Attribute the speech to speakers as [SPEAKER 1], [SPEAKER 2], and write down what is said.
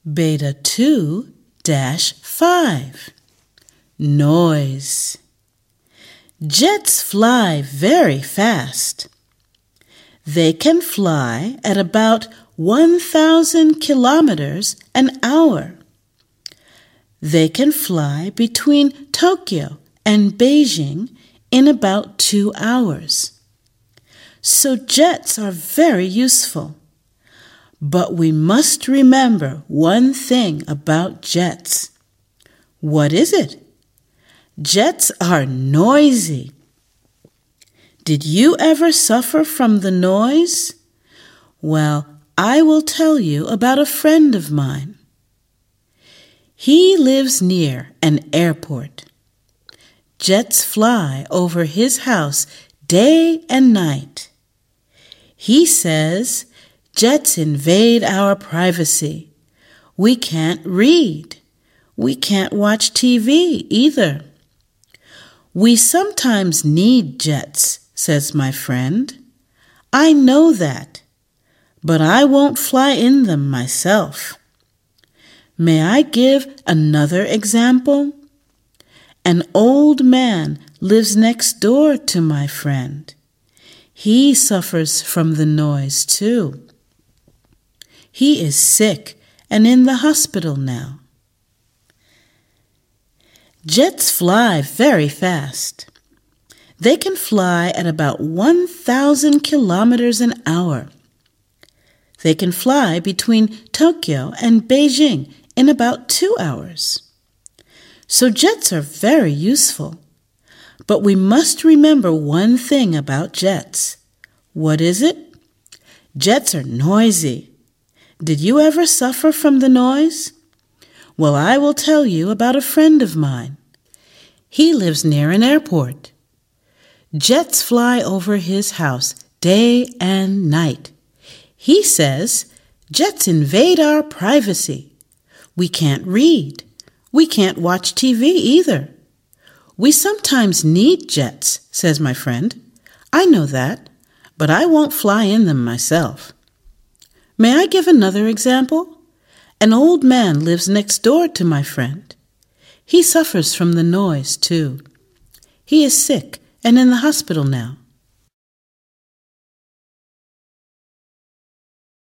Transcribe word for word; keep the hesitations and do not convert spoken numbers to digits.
[SPEAKER 1] Beta two dash five. Noise. Jets fly very fast. They can fly at about one thousand kilometers an hour. They can fly between Tokyo and Beijing in about two hours. So jets are very useful. But we must remember one thing about jets. What is it? Jets are noisy. Did you ever suffer from the noise? Well, I will tell you about a friend of mine. He lives near an airport. Jets fly over his house day and night. He says jets invade our privacy. We can't read. We can't watch T V either. We sometimes need jets, says my friend. I know that, but I won't fly in them myself. May I give another example? An old man lives next door to my friend. He suffers from the noise too. He is sick and in the hospital now. Jets fly very fast. They can fly at about one thousand kilometers an hour. They can fly between Tokyo and Beijing in about two hours. So jets are very useful. But we must remember one thing about jets. What is it? Jets are noisy. Did you ever suffer from the noise? Well, I will tell you about a friend of mine. He lives near an airport. Jets fly over his house day and night. He says jets invade our privacy. We can't read. We can't watch T V either. We sometimes need jets, says my friend. I know that, but I won't fly in them myself. May I give another example? An old man lives next door to my friend. He suffers from the noise too. He is sick and in the hospital now.